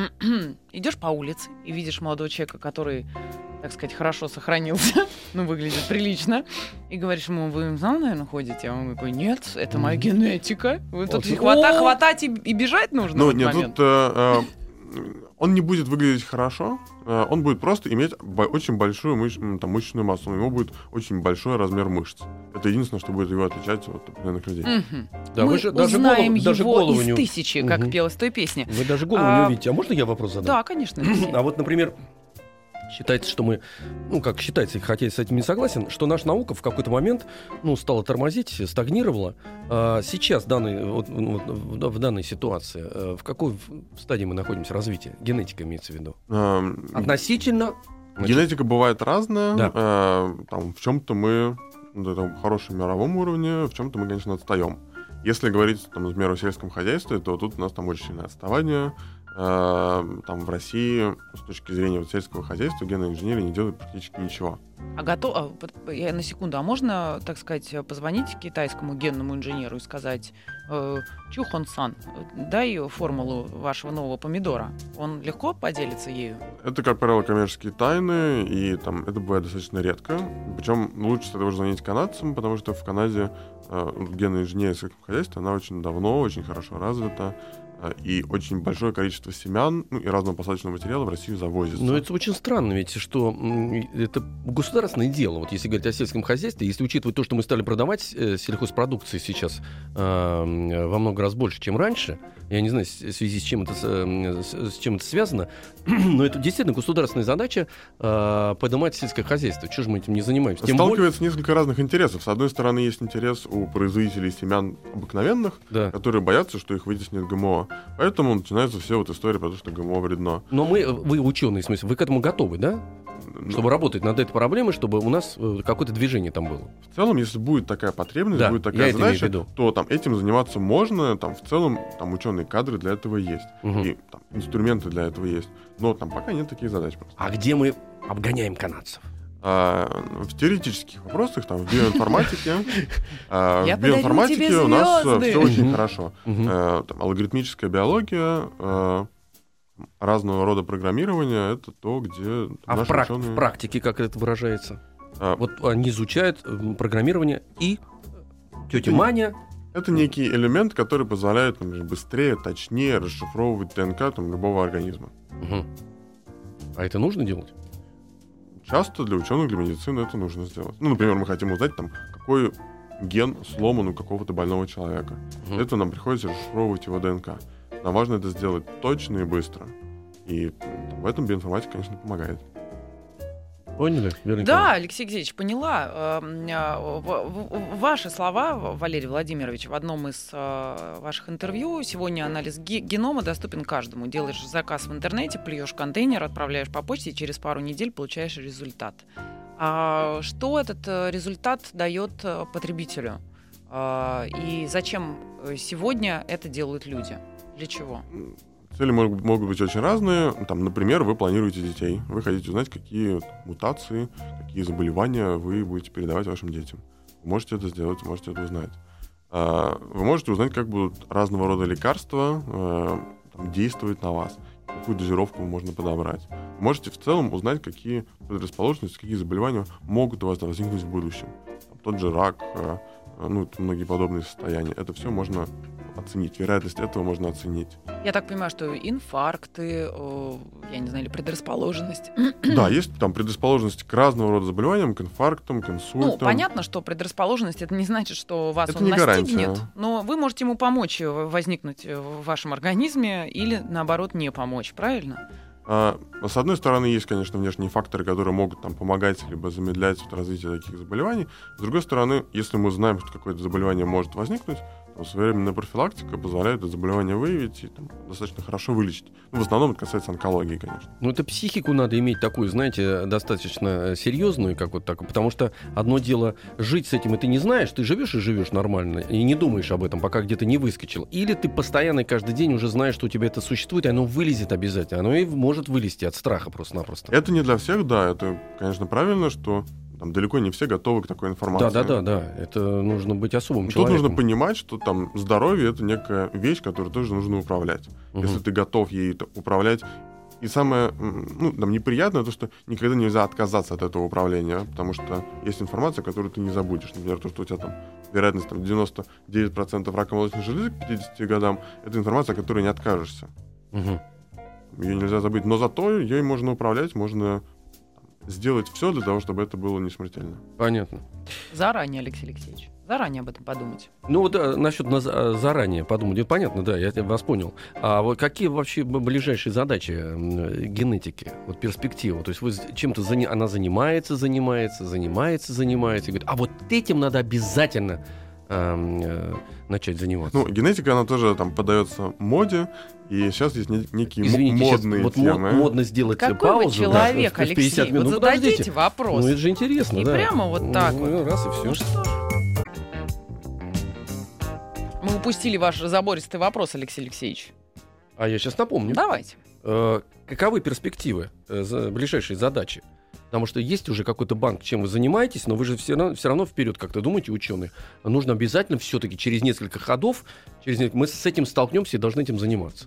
B: идешь по улице и видишь молодого человека, который, так сказать, хорошо сохранился, ну, выглядит прилично, и говоришь ему, вы в зал, наверное, ходите? А он такой, нет, это моя генетика. Вы тут
C: Вот.
B: хвата-
C: О!
B: хватать и, и бежать нужно
D: Ну,
B: в этот
D: нет,
B: момент.
D: тут э, э, он не будет выглядеть хорошо, э, он будет просто иметь бо- очень большую мыш- м, там, мышечную массу, у него будет очень большой размер мышц. Это единственное, что будет его отличать от определенных людей.
B: Мгм.
C: Да,
B: Мы
C: вы же даже
B: узнаем
C: голову-
B: его
C: даже голову
B: из
C: не у-
B: тысячи, как
C: Мгм.
B: пелось в той песне.
C: Вы даже голову
B: А,
C: не увидите. А можно я вопрос задам?
B: Да, конечно.
C: А вот, например, считается, что мы, ну, как считается, хотя я с этим не согласен, что наша наука в какой-то момент, ну, стала тормозить, стагнировала. А сейчас, данный, вот, вот, в, в данной ситуации, э, в какой стадии мы находимся развития? Генетика имеется в виду.
D: Эм,
C: Относительно... значит,
D: Генетика бывает разная.
C: Да.
D: Э, там, в чем-то мы на таком хорошем мировом уровне, в чем-то мы, конечно, отстаем. Если говорить, там, например, о сельском хозяйстве, то тут у нас там очень сильное отставание. Э, там в России с точки зрения вот, сельского хозяйства генная инженерия не делает практически ничего.
B: А готов... а, под- я на секунду, а можно, так сказать, позвонить китайскому генному инженеру и сказать, э, Чухон-сан, дай формулу вашего нового помидора. Он легко поделится ею?
D: Это, как правило, коммерческие тайны, и там это бывает достаточно редко. Причем лучше с этого звонить канадцам, потому что в Канаде э, генная инженерия сельского хозяйства, она очень давно, очень хорошо развита. И очень большое количество семян, ну, и разного посадочного материала в Россию завозится.
C: Но это очень странно, ведь что м, это государственное дело. Вот если говорить о сельском хозяйстве, если учитывать то, что мы стали продавать э, сельхозпродукции сейчас э, во много раз больше, чем раньше, я не знаю, с- в связи с чем это, с, э, с- с чем это связано, но это действительно государственная задача э, поднимать сельское хозяйство. Чего же мы этим не занимаемся? Тем более-
D: Сталкивается несколько разных интересов. С одной стороны, есть интерес у производителей семян обыкновенных,
C: Да.
D: которые боятся, что их вытеснит ГМО. Поэтому начинается все вот история про то, что ГМО вредно.
C: Но мы, вы ученые, в смысле, вы к этому готовы, да?
D: Ну,
C: Чтобы работать над этой проблемой, чтобы у нас э, какое-то движение там было.
D: В целом, если будет такая потребность,
C: Да,
D: будет
C: я
D: такая
C: это имею в
D: задача,
C: виду.
D: то там этим заниматься можно. Там в целом там ученые кадры для этого есть.
C: Мгм.
D: И там, инструменты для этого есть. Но там пока нет таких задач просто.
C: А где мы обгоняем канадцев?
D: А, в теоретических вопросах, там, в биоинформатике, а,
B: Я
D: в
B: подарю
D: биоинформатике
B: тебе
D: у нас
B: звезды.
D: все очень
C: Мгм.
D: хорошо.
C: Мгм.
D: Э, там, алгоритмическая биология, э, разного рода программирование — это то, где
C: А в,
D: наши
C: прак-
D: ученые...
C: в практике как это выражается?
D: А,
C: Вот они изучают м, программирование, и тетя
D: Это не-
C: Маня...
D: Это некий элемент, который позволяет нам быстрее, точнее расшифровывать ДНК там, любого организма.
C: Мгм. А это нужно делать?
D: Часто для ученых, для медицины это нужно сделать. Ну, например, мы хотим узнать, там, какой ген сломан у какого-то больного человека.
C: Мгм.
D: Для этого нам приходится расшифровывать его ДНК. Нам важно это сделать точно и быстро. И м, там, в этом биоинформатика, конечно, помогает.
C: Поняли, Вера
B: Да,
C: Николаевна?
B: Алексей Алексеевич, поняла. Эм, э, в- в- Ваши слова, Валерий Владимирович, в одном из э, ваших интервью. Сегодня анализ ге- генома доступен каждому. Делаешь заказ в интернете, плюешь контейнер, отправляешь по почте, и через пару недель получаешь результат. А что этот э, результат дает э, потребителю? А, И зачем э, сегодня это делают люди? Для чего?
D: Цели могут, могут быть очень разные. Там, например, вы планируете детей. Вы хотите узнать, какие мутации, какие заболевания вы будете передавать вашим детям. Вы можете это сделать, можете это узнать. А, Вы можете узнать, как будут разного рода лекарства э, там, действовать на вас, какую дозировку можно подобрать. Вы можете в целом узнать, какие предрасположенности, какие заболевания могут у вас возникнуть в будущем. Там, тот же рак, э, ну, и многие подобные состояния. Это все можно оценить, вероятность этого можно оценить.
B: Я так понимаю, что инфаркты, о, я не знаю, или предрасположенность.
D: Да, есть там предрасположенность к разного рода заболеваниям, к инфарктам, к инсультам.
B: Ну, понятно, что предрасположенность, это не значит, что вас
D: Это
B: он
D: не
B: настигнет,
D: гарантия.
B: но вы можете ему помочь возникнуть в вашем организме или, наоборот, не помочь, правильно?
D: А, с одной стороны, есть, конечно, внешние факторы, которые могут там помогать либо замедлять вот развитие таких заболеваний. С другой стороны, если мы знаем, что какое-то заболевание может возникнуть, то своевременная профилактика позволяет это заболевание выявить и там, достаточно хорошо вылечить. Ну, в основном это касается онкологии, конечно.
C: Ну, это психику надо иметь такую, знаете, достаточно серьезную, как вот так, потому что одно дело жить с этим, и ты не знаешь, ты живешь и живешь нормально, и не думаешь об этом, пока где-то не выскочил. Или ты постоянно каждый день уже знаешь, что у тебя это существует, и оно вылезет обязательно. Оно и может вылезти от страха просто-напросто.
D: Это не для всех, да, это, конечно, правильно, что там далеко не все готовы к такой информации.
C: Да, да, да, да. Это нужно быть особым
D: Тут
C: человеком.
D: нужно понимать, что там здоровье — это некая вещь, которую тоже нужно управлять.
C: Мгм.
D: Если ты готов ей это управлять. И самое, м, ну, там, неприятное то, что никогда нельзя отказаться от этого управления, потому что есть информация, которую ты не забудешь. Например, то, что у тебя там вероятность там, девяносто девять процентов рака молочной железы к пятидесяти годам, это информация, от которой не откажешься.
C: Мгм.
D: Ее нельзя забыть. Но зато ей можно управлять, можно сделать все для того, чтобы это было не смертельно.
C: Понятно.
B: Заранее, Алексей Алексеевич. Заранее об этом подумать.
C: Ну вот да, насчет на- заранее подумать. Это понятно, да, я вас понял. А вот какие вообще б- ближайшие задачи м, генетики, вот перспектива? То есть вы с- чем-то зани- она занимается, занимается, занимается, занимается, и говорит, а вот этим надо обязательно эм, э, начать заниматься.
D: Ну, генетика, она тоже там поддается моде, и сейчас есть не- некие м-
C: Извините, сейчас
D: модные
C: вот мод-
D: темы.
C: модно сделать
B: Какой
C: паузу.
B: вы человек,
C: да, в пятьдесят
B: Алексей?
C: минут.
B: Вот
C: Ну, подождите.
B: зададите вопрос.
C: Ну, это же интересно,
B: И
C: да.
B: прямо вот так
C: Ну,
B: вот.
C: раз и все.
B: Ну что ж. Мы упустили ваш забористый вопрос, Алексей Алексеевич.
C: А я сейчас напомню.
B: Давайте.
C: Э, каковы перспективы, э, за- ближайшие задачи? Потому что есть уже какой-то банк, чем вы занимаетесь, но вы же все равно, все равно вперед как-то думаете, ученые. Нужно обязательно все-таки через несколько ходов, через несколько- мы с этим столкнемся и должны этим заниматься.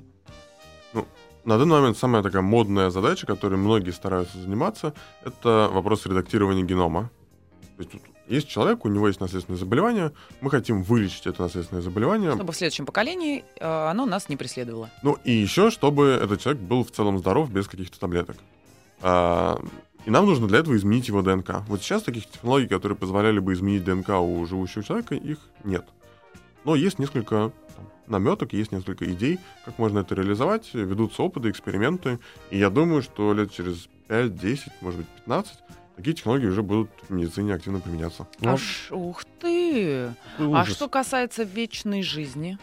D: На данный момент самая такая модная задача, которой многие стараются заниматься, это вопрос редактирования генома. То есть, вот есть человек, у него есть наследственное заболевание, мы хотим вылечить это наследственное заболевание,
B: Чтобы в следующем поколении э, оно нас не преследовало.
D: ну и еще, чтобы этот человек был в целом здоров без каких-то таблеток. А, и нам нужно для этого изменить его ДНК. Вот сейчас таких технологий, которые позволяли бы изменить ДНК у живущего человека, их нет. Но есть несколько там, наметок, есть несколько идей, как можно это реализовать. Ведутся опыты, эксперименты. И я думаю, что лет через пять-десять, может быть, пятнадцать, такие технологии уже будут в медицине активно применяться.
C: Ну,
B: Аж, ух ты! А
C: ужас.
B: что касается вечной жизни?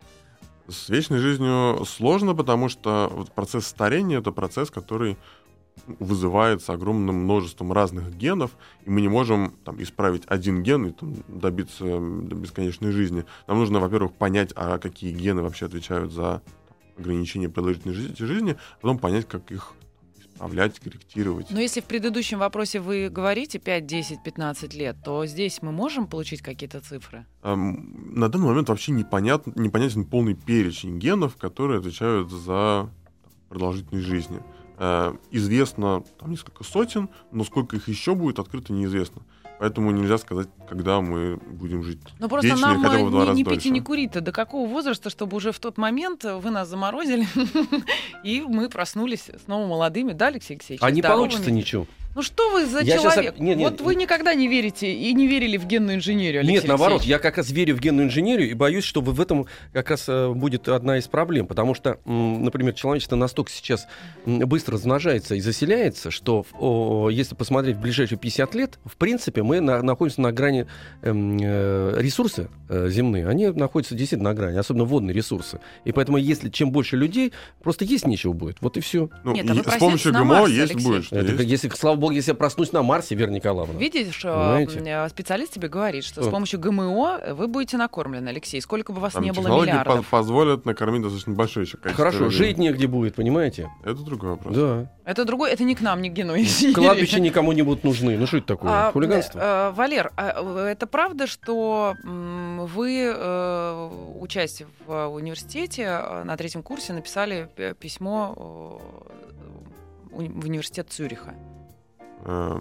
D: С вечной жизнью сложно, потому что вот процесс старения — это процесс, который вызывается огромным множеством разных генов, и мы не можем там, исправить один ген и там, добиться м, бесконечной жизни. Нам нужно, во-первых, понять, а какие гены вообще отвечают за там, ограничение продолжительности жизни, а потом понять, как их исправлять, корректировать.
B: Но если в предыдущем вопросе вы говорите пять, десять, пятнадцать лет, то здесь мы можем получить какие-то цифры?
D: Эм, На данный момент вообще непонятно, непонятен полный перечень генов, которые отвечают за там, продолжительность жизни. Э, Известно там, несколько сотен, но сколько их еще будет, открыто неизвестно. Поэтому нельзя сказать, когда мы будем жить
B: Ну просто
D: вечно
B: нам
D: и хотя бы в два
B: не,
D: раза
B: не
D: дольше.
B: пить и не курить-то до какого возраста, чтобы уже в тот момент вы нас заморозили, и мы проснулись снова молодыми, да, Алексей Алексеевич?
C: А
B: и
C: не
B: здоровыми?
C: получится ничего.
B: Ну что вы за
C: Я щас
B: человек?
C: об- нет, нет.
B: Вот вы никогда не верите и не верили в генную инженерию, Алексей
C: Нет, наоборот,
B: Алексеевич.
C: я как раз верю в генную инженерию и боюсь, что в этом как раз э, будет одна из проблем. Потому что, м, например, человечество настолько сейчас м, быстро размножается и заселяется, что о, если посмотреть в ближайшие пятьдесят лет, в принципе, мы на- находимся на грани эм, э, ресурсы э, земные, они находятся действительно на грани, особенно водные ресурсы. И поэтому, если чем больше людей, просто есть нечего будет. Вот и все.
D: Ну,
B: Нет, а вы
D: и с
B: проснетесь
D: помощью
B: на
D: ГМО
B: Марсе,
D: есть
B: Алексей.
D: будет. Что
C: Это
D: есть.
C: как если, слава богу, если я проснусь на Марсе, Вера Николаевна.
B: Видишь, э,
C: Понимаете?
B: э, специалист тебе говорит, что
C: Что?
B: с помощью ГМО вы будете накормлены, Алексей. Сколько бы вас
D: Там
B: не было
D: технологии по-
B: миллиардов.
D: позволят накормить достаточно большое еще количество
C: Хорошо,
D: людей.
C: жить негде будет, понимаете?
D: Это другой вопрос.
C: Да.
B: Это другой, это не к нам, не к генной инженерии.
C: Кладбища никому не будут нужны. Ну что это такое?
B: А,
C: Хулиганство?
B: э, Валер, а, э, это правда, что м, вы, э, учась в университете, э, на третьем курсе написали п- письмо э, уни- в университет Цюриха?
D: Э,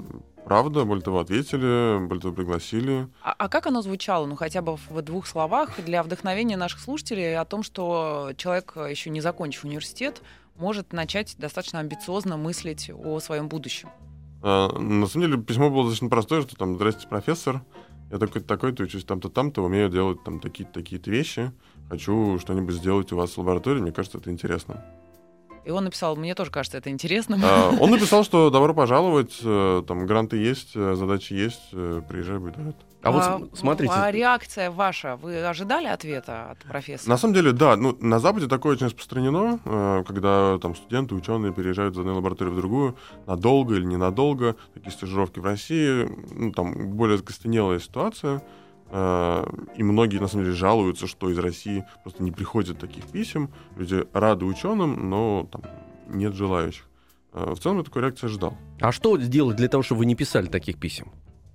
D: правда, более того, ответили, более того, пригласили.
B: А, а как оно звучало, ну хотя бы в двух словах, для вдохновения наших слушателей о том, что человек, еще не закончив университет, может начать достаточно амбициозно мыслить о своем будущем?
D: А, на самом деле письмо было достаточно простое, что там: «Здрасте, профессор, я такой-то, такой-то, учусь там-то, там-то, умею делать там такие-то, такие-то вещи, хочу что-нибудь сделать у вас в лаборатории, мне кажется, это интересно».
B: И он написал: мне тоже кажется это интересным.
D: А, он написал, что добро пожаловать, там гранты есть, задачи есть, приезжай, будет рад.
C: А вот
B: А,
C: с- смотрите.
B: А реакция ваша, вы ожидали ответа от профессора?
D: На самом деле, да, ну, на Западе такое очень распространено, э, когда там студенты, ученые переезжают из одной лаборатории в другую надолго или ненадолго, такие стажировки в России, ну, там более закостенелая ситуация, э, и многие, на самом деле, жалуются, что из России просто не приходит таких писем, люди рады ученым, но там нет желающих. Э, в целом я такой реакции ожидал.
C: А что сделать для того, чтобы вы не писали таких писем?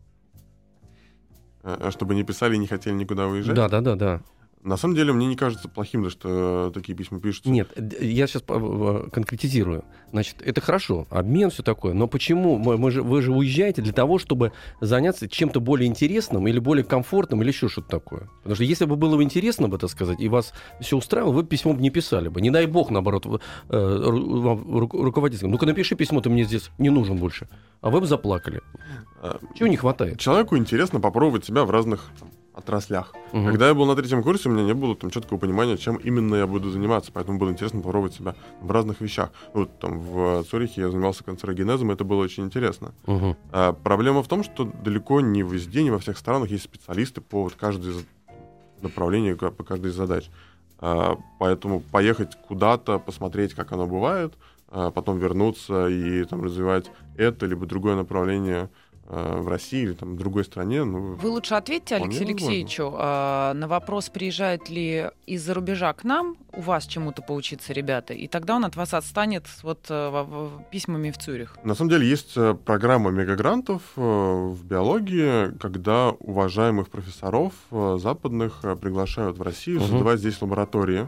D: Э, чтобы не писали и не хотели никуда уезжать.
C: Да, да, да, да.
D: На самом деле, мне не кажется плохим, да, что такие письма пишутся.
C: Нет, д- я сейчас конкретизирую. Значит, это хорошо, обмен, все такое. Но почему мы, мы же, вы же уезжаете для того, чтобы заняться чем-то более интересным или более комфортным или еще что-то такое? Потому что если бы было бы интересно, бы, так сказать, и вас все устраивало, вы бы письмо бы не писали бы. Не дай бог, наоборот, вы, э, ру- вам ру- руководитель. Ну-ка напиши письмо, ты мне здесь не нужен больше. А вы бы заплакали.
D: А,
C: Чего не хватает?
D: Человеку интересно попробовать себя в разных там отраслях.
C: Мгм.
D: Когда я был на третьем курсе, у меня не было там четкого понимания, чем именно я буду заниматься, поэтому было интересно попробовать себя в разных вещах. Ну, вот там в Цюрихе я занимался канцерогенезом, и это было очень интересно.
C: Мгм.
D: А проблема в том, что далеко не везде, не во всех странах есть специалисты по вот каждой из направлений, ка- по каждой из задач. А, поэтому поехать куда-то, посмотреть, как оно бывает, а потом вернуться и там развивать это либо другое направление а, в России или там в другой стране, ну,
B: Вы лучше ответьте
D: Вполне
B: Алексею
D: возможно.
B: Алексеевичу а, на вопрос, приезжают ли из-за рубежа к нам, у вас чему-то поучиться, ребята, и тогда он от вас отстанет с вот э, в- в- письмами в Цюрих.
D: На самом деле есть э, программа мегагрантов э, в биологии, когда уважаемых профессоров э, западных э, приглашают в Россию
C: Мгм.
D: создавать здесь лаборатории.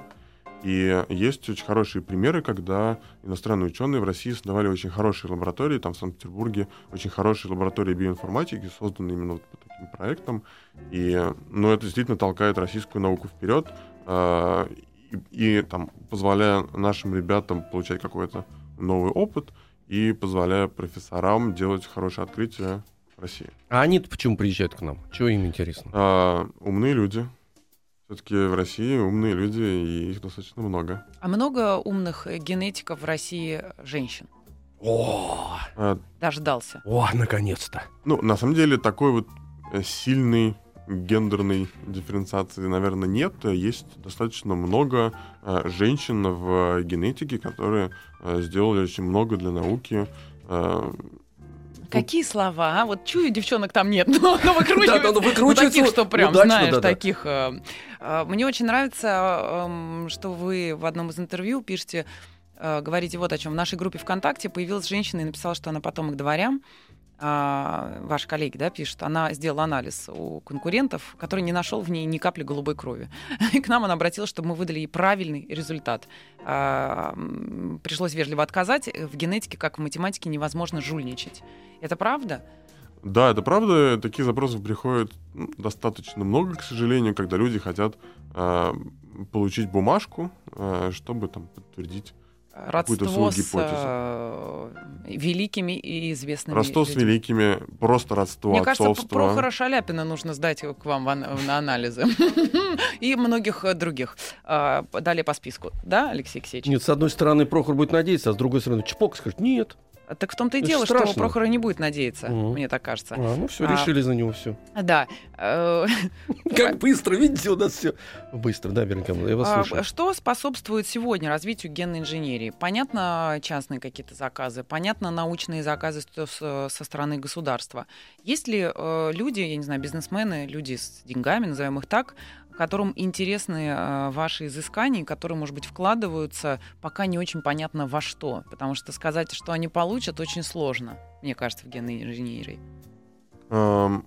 D: И есть очень хорошие примеры, когда иностранные ученые в России создавали очень хорошие лаборатории. Там в Санкт-Петербурге очень хорошие лаборатории биоинформатики, созданные именно вот по таким проектам. И, ну, это действительно толкает российскую науку вперед. э, и, и там позволяя нашим ребятам получать какой-то новый опыт и позволяя профессорам делать хорошие открытия в России.
C: А они-то почему приезжают к нам? Чего им интересно?
D: А, умные люди. Все-таки в России умные люди, и их достаточно много.
B: А много умных э, генетиков в России женщин?
C: О,
D: А,
B: Дождался.
C: о, наконец-то.
D: ну, на самом деле, такой вот э, сильной гендерной дифференциации, наверное, нет. Есть достаточно много э, женщин в генетике, которые э, сделали очень много для науки. Э,
B: Какие слова, а? Вот чую, девчонок там нет, но, но
C: Да,
B: выкручивают.
C: да, ну,
B: Ну,
C: выкручивается
B: таких, что прям,
C: удачно,
B: знаешь,
C: да-да.
B: таких. э, э, Мне очень нравится, эм, что вы в одном из интервью пишете, э, говорите вот о чем. В нашей группе ВКонтакте появилась женщина и написала, что она потомок дворян. А, ваши коллеги, да, пишут, она сделала анализ у конкурентов, который не нашел в ней ни капли голубой крови. И к нам она обратилась, чтобы мы выдали ей правильный результат. А, м, пришлось вежливо отказать. В генетике, как в математике, невозможно жульничать. Это правда?
D: Да, это правда. Таких запросов приходит м, достаточно много, к сожалению, когда люди хотят э, получить бумажку, э, чтобы там подтвердить какую-то свою
B: Родство с
D: гипотезу.
B: э, великими и известными
D: Родство с
B: людьми.
D: великими, просто родство,
B: Мне кажется,
D: отцовство.
B: П- Прохора Шаляпина нужно сдать к вам в ан- на анализы. И многих э, других. А, Далее по списку. Да, Алексей Алексеевич?
C: Нет, с одной стороны, Прохор будет надеяться, а с другой стороны, чпок скажет, нет.
B: Так в том-то и
C: Это
B: дело, что
C: страшно.
B: Прохора не будет надеяться,
C: Мгм.
B: мне так кажется.
C: А, ну все,
B: А.
C: решили за него все.
B: Да. Э,
C: Как быстро, видите, у нас все быстро, да, Вероника, я вас
B: а,
C: слушаю.
B: Что способствует сегодня развитию генной инженерии? Понятно, частные какие-то заказы, понятно, научные заказы с- с- со стороны государства. Есть ли э, люди, я не знаю, бизнесмены, люди с деньгами, назовем их так, которым интересны э, ваши изыскания, которые, может быть, вкладываются, пока не очень понятно во что? Потому что сказать, что они получат, очень сложно, мне кажется, в генной инженерии.
D: Эм,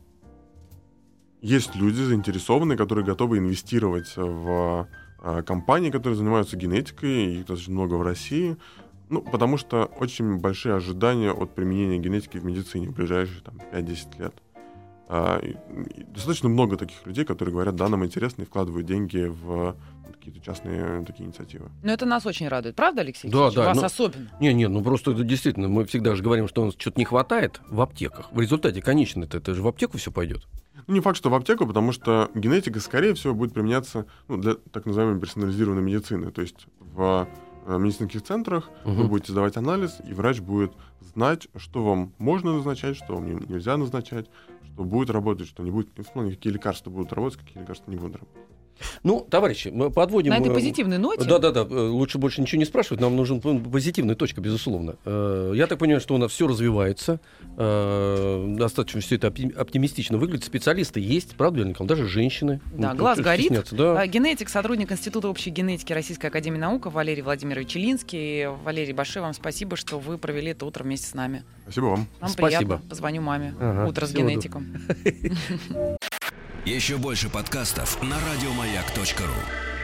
D: Есть люди заинтересованные, которые готовы инвестировать в э, компании, которые занимаются генетикой, их достаточно много в России. Ну, потому что очень большие ожидания от применения генетики в медицине в ближайшие там, пять-десять лет. А, и, и достаточно много таких людей, которые говорят, да, нам интересно, и вкладывают деньги в какие-то частные такие инициативы.
B: Но это нас очень радует, правда, Алексей
C: Да,
B: Алексеевич?
C: да,
B: Вас
C: ну,
B: особенно.
C: Не, не, ну просто это действительно, мы всегда же говорим, что у нас что-то не хватает в аптеках. В результате, конечно, это, это же в аптеку все пойдет.
D: Ну, не факт, что в аптеку, потому что генетика, скорее всего, будет применяться ну, для так называемой персонализированной медицины. То есть в э, медицинских центрах
C: Угу.
D: вы будете сдавать анализ, и врач будет знать, что вам можно назначать, что вам не- нельзя назначать, что будет работать, что не будет. В смысле, какие лекарства будут работать, какие лекарства не будут работать.
C: Ну, товарищи, мы подводим...
B: На этой
C: э,
B: позитивной ноте.
C: Да-да-да, э, лучше больше ничего не спрашивать, нам нужна позитивная точка, безусловно. Э, Я так понимаю, что у нас все развивается, э, достаточно все это опти- оптимистично выглядит. Специалисты есть, правда, Вера Николаевна? Даже женщины.
B: Да,
C: Ну,
B: глаз
C: что
B: горит.
C: стесняться, да.
B: А, Генетик, сотрудник Института общей генетики Российской академии наук Валерий Владимирович Илинский. Валерий, большое вам спасибо, что вы провели это утро вместе с нами.
D: Спасибо вам.
B: Нам
C: Спасибо.
B: приятно. Позвоню маме.
C: Ага,
B: Утро с
C: всего
B: генетиком.
A: Еще больше подкастов на радиомаяк точка ру.